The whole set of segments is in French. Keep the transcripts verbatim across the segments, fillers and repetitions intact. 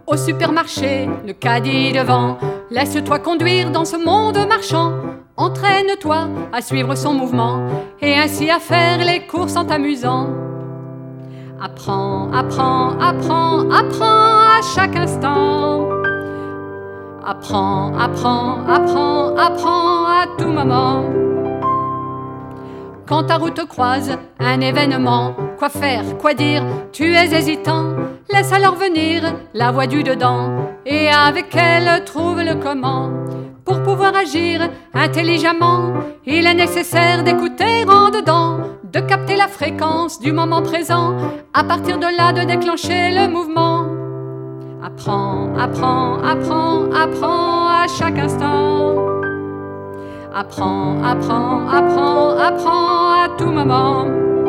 Au supermarché, le caddie devant, laisse-toi conduire dans ce monde marchand. Entraîne-toi à suivre son mouvement et ainsi à faire les courses en t'amusant. Apprends, apprends, apprends, apprends à chaque instant. Apprends, apprends, apprends, apprends à tout moment. Quand ta route croise un événement, quoi faire, quoi dire, tu es hésitant. Laisse alors venir la voix du dedans et avec elle trouve le comment. Pour pouvoir agir intelligemment, il est nécessaire d'écouter en dedans, de capter la fréquence du moment présent, à partir de là de déclencher le mouvement. Apprends, apprends, apprends, apprends à chaque instant. Apprends, apprends, apprends, apprends à tout moment.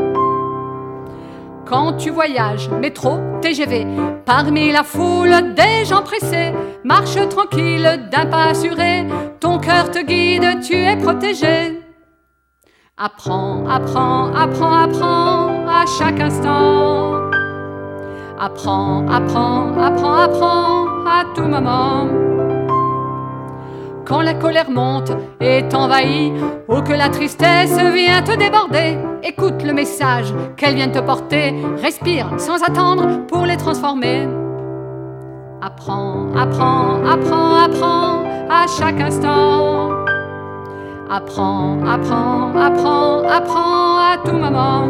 Quand tu voyages, métro, T G V, parmi la foule des gens pressés, marche tranquille d'un pas assuré, ton cœur te guide, tu es protégé. Apprends, apprends, apprends, apprends à chaque instant. Apprends, apprends, apprends, apprends à tout moment. Quand la colère monte et t'envahit, ou que la tristesse vient te déborder, écoute le message qu'elle vient te porter, respire sans attendre pour les transformer. Apprends, apprends, apprends, apprends à chaque instant. Apprends, apprends, apprends, apprends à tout moment.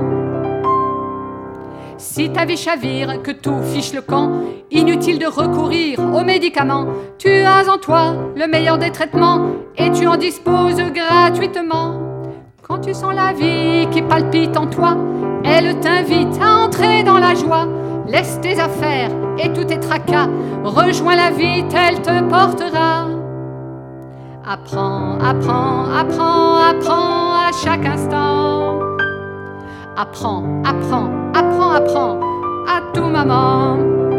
Si ta vie chavire, que tout fiche le camp, inutile de recourir aux médicaments. Tu as en toi le meilleur des traitements et tu en disposes gratuitement. Quand tu sens la vie qui palpite en toi, elle t'invite à entrer dans la joie. Laisse tes affaires et tous tes tracas, rejoins la vie, elle te portera. Apprends, apprends, apprends, apprends à chaque instant. Apprends, apprends, apprends, apprends à tout moment.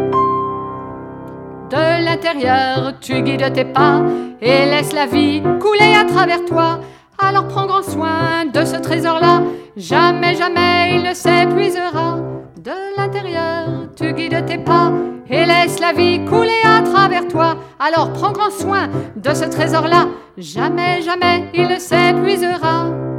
De l'intérieur, tu guides tes pas et laisse la vie couler à travers toi. Alors prends grand soin de ce trésor-là, jamais, jamais il ne s'épuisera. De l'intérieur, tu guides tes pas et laisse la vie couler à travers toi. Alors prends grand soin de ce trésor-là, jamais, jamais il ne s'épuisera.